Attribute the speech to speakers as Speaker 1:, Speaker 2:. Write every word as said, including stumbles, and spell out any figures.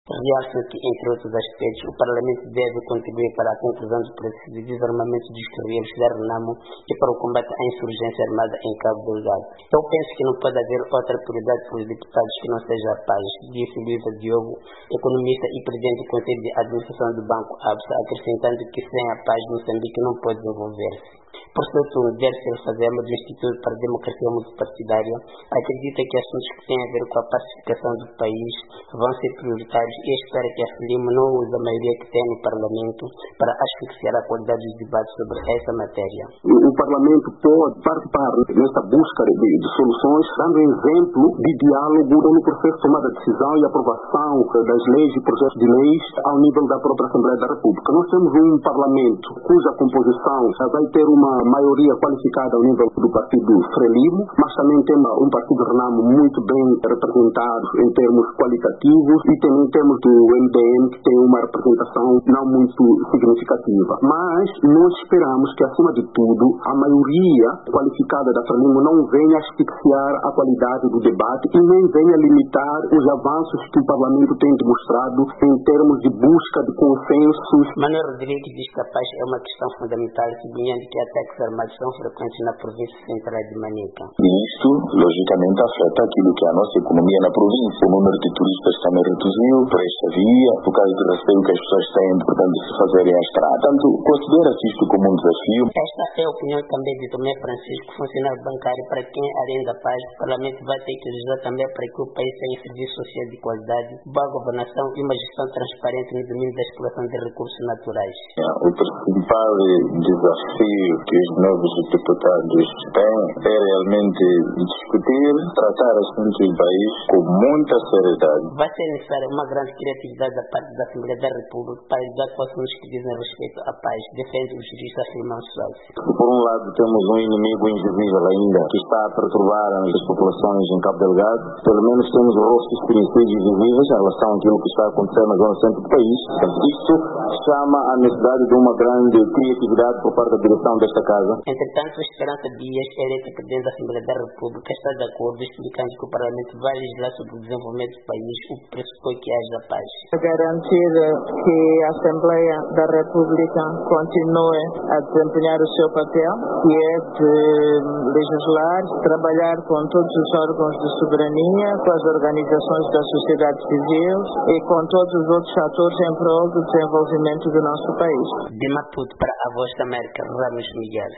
Speaker 1: Realça que, entre outros aspectos, o Parlamento deve contribuir para a conclusão do processo de desarmamento dos guerrilheiros da Renamo e para o combate à insurgência armada em Cabo Delgado. Eu penso que não pode haver outra prioridade para os deputados que não seja a paz, disse Luísa Diogo, economista e presidente do Conselho de Administração do Banco Absa, acrescentando que sem a paz Moçambique não pode desenvolver-se. Por seu turno, Dercel Fazema, do Instituto para a Democracia Multipartidária, acredita que assuntos que têm a ver com a pacificação do país vão ser prioritários e espera que a Frelimo não use a maioria que tem no Parlamento para asfixiar a qualidade dos debates sobre essa matéria.
Speaker 2: O Parlamento pode participar nesta busca de, de soluções, dando exemplo de diálogo no processo de tomada de decisão e aprovação das leis e projetos de leis ao nível da própria Assembleia da República. Nós temos um Parlamento cuja composição vai ter uma maioria qualificada ao nível do partido Frelimo, mas também temos um partido Renamo muito bem representado em termos qualitativos e também temos do M D M que tem uma representação não muito significativa. Mas nós esperamos que, acima de tudo, a maioria qualificada da Frelimo não venha asfixiar a qualidade do debate e nem venha limitar os avanços que o Parlamento tem demonstrado em termos de busca de consensos.
Speaker 1: Manuel Rodrigues diz que a paz é uma questão fundamental, sublinhando que ataques armados são frequentes na província central de Manica.
Speaker 3: E isto, logicamente, afeta aquilo que é a nossa economia na província. O número de turistas também reduziu por esta via, por causa do receio que as pessoas têm, portanto, de se fazerem a estrada. Portanto, considera-se isto como um desafio.
Speaker 1: Esta é a opinião também de Tomé Francisco, funcionário bancário, para quem, além da paz, o Parlamento vai ter que legislar também para que o país tenha serviço social de qualidade, boa governação e uma gestão transparente no domínio da exploração de recursos naturais.
Speaker 3: O principal desafio que os novos deputados têm é realmente discutir, tratar assuntos do país com muita seriedade.
Speaker 1: Vai ser necessária uma grande criatividade da parte da Assembleia da República para lidar com assuntos que dizem respeito à paz, defende o jurista Firmão Soares.
Speaker 3: Por um lado, temos um inimigo invisível ainda que está a perturbar as populações em Cabo Delgado. Pelo menos temos rostos conhecidos e visíveis em relação àquilo que está acontecendo na zona centro do país. Isto chama a necessidade de uma grande criatividade por parte da direção desta casa.
Speaker 1: Entretanto, a Esperança Dias, eleita presidente da Assembleia da República, está de acordo, explicando que o Parlamento vai legislar sobre o desenvolvimento do país, o que pressupõe que haja paz.
Speaker 4: Garantir que a Assembleia da República continue a desempenhar o seu papel, que é de legislar, trabalhar com todos os órgãos de soberania, com as organizações da sociedade civil e com todos os outros fatores em prol do desenvolvimento do nosso país.
Speaker 1: De Maputo para a Voz da América, Ramos Miguel.